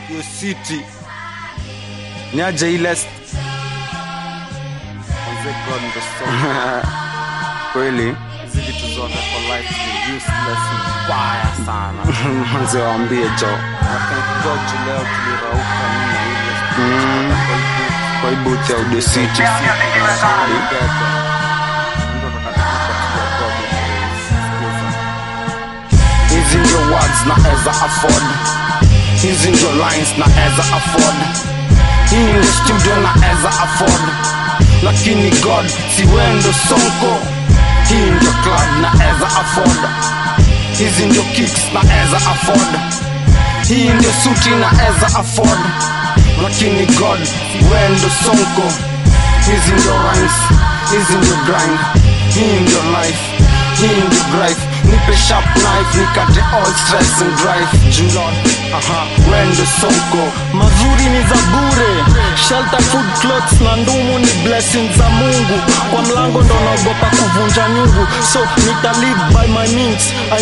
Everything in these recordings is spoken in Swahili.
Yo city niaje ile God ndo song kweli hizi vitu zote kwa life ni useless mbaya sana mwanzo waambie jo God leo tulirauka mimi na ile kwa ibuti ya the city hizi ndio words na eza afford, hizi ndio lines na eza afford, hii ndio studio na eza afford, lakini God si wendo sonko, hii ndio club na eza afford, hizi ndio kicks na eza afford, hii ndio suti na eza afford, lakini God si wendo sonko, hizi ndio rhymes, hizi ndio grind, hii ndio life, hii ndio drive, nipe sharp knife nikate all stress and drive Julod, wendo sonko. Mazuri ni za bure, shelter, food, clothes na ndumu ni blessings za Mungu. Kwa mlango ndo naogopa kuvunja nyungu, so nita live by my means,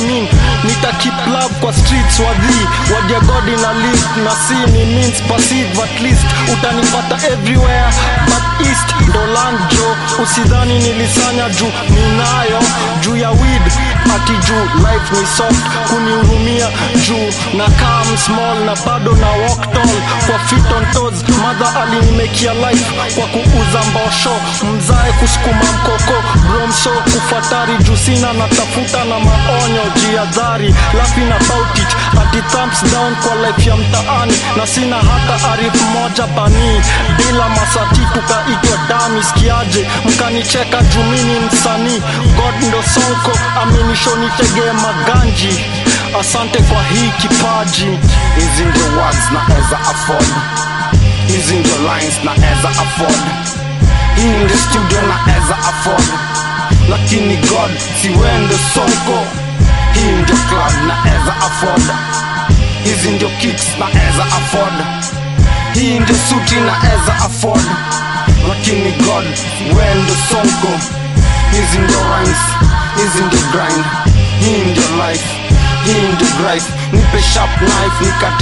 nita keep love kwa streets wadhi wadia God ina live na si ni means passive, at least utanipata everywhere but east ndo land jo, usidhani nilisanya juu ninayo juu ya weed ati juu life ni soft kunihurumia juu na calm small na bado na walk tall kwa feet on toes. Mother alinimekia life kwa kuuza mbosho, mzae kusukuma mkoko bromso kufatari juu sina natafuta na maonyo jiadhari laughing about it ati thumbs down kwa life ya mtaani na sina hata arifu moja bani bila masati tukaitwa dami sikiaje mkanicheka juu mimi msanii God ndo sonko aminisho nitegee maganji asante kwa hii kipaji. Hizi ndio words na eza afford, hizi ndio lines na eza afford, hii ndio studio na eza afford, lakini God si wendo sonko, hii ndio club na eza afford, hizi ndio kicks na eza afford, hii ndio suti na eza afford, lakini God si wendo sonko, hizi ndio rhymes, hizi ndio grind, hii ndio life, hii ndio drive, nipe sharp knife nikate